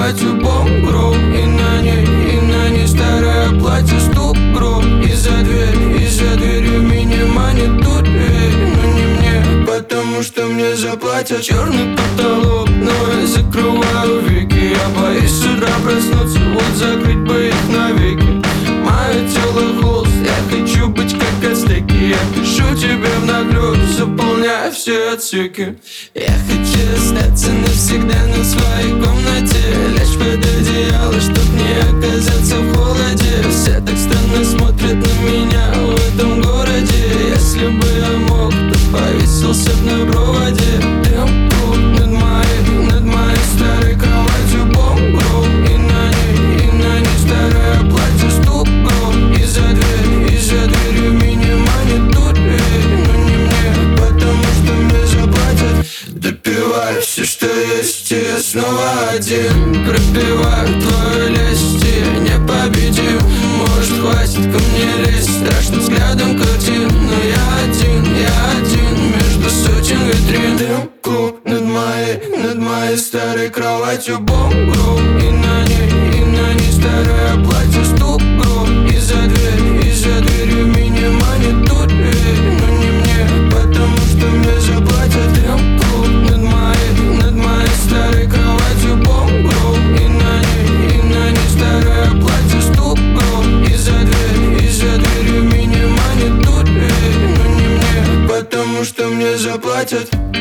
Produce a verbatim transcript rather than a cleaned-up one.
кроватью бомбру. И на ней, и на ней старое платье стук гроб. И за дверь, и за дверью меня манит тут дверь. Но не мне, потому что мне заплатят. Черный потолок, но я закрываю веки. Я боюсь с утра проснуться, вот закрыть бы их навеки. Мое тело холст, я хочу быть как ацтеки. Я пишу тебе внаглёд, заполняя все отсеки. Я хочу остаться навсегда на своей комнате, лечь под одеяло, чтоб не оказаться в холоде. Все так странно смотрят на меня в этом городе. Если бы я мог, то повесился б на проводе. Дым тут над моей, над моей старой кроватью бомбру. И на ней, и на ней старое платье стук гроб. И за дверь, и за дверью меня манит тут дверь. Но не мне, потому что мне заплатят. Допиваю все, что есть, и я снова один. Пропиваю твою лесть, и я непобедим. Может, хватит ко мне лезть страшным взглядом картин. Но я один, я один между сотен витрин. Дымку над моей, над моей старой кроватью бомбру. И на ней, и на ней старое платье стук гроб. И за дверь, и за дверью меня манит тут дверь. Но не мне, потому что мне заплатят. Дымку над моей, над моей старой кроватью бомбру. И на ней, и на ней старое платье стук гроб. И за дверь, и за дверью меня манит тут дверь. Но не мне, потому что мне заплатят.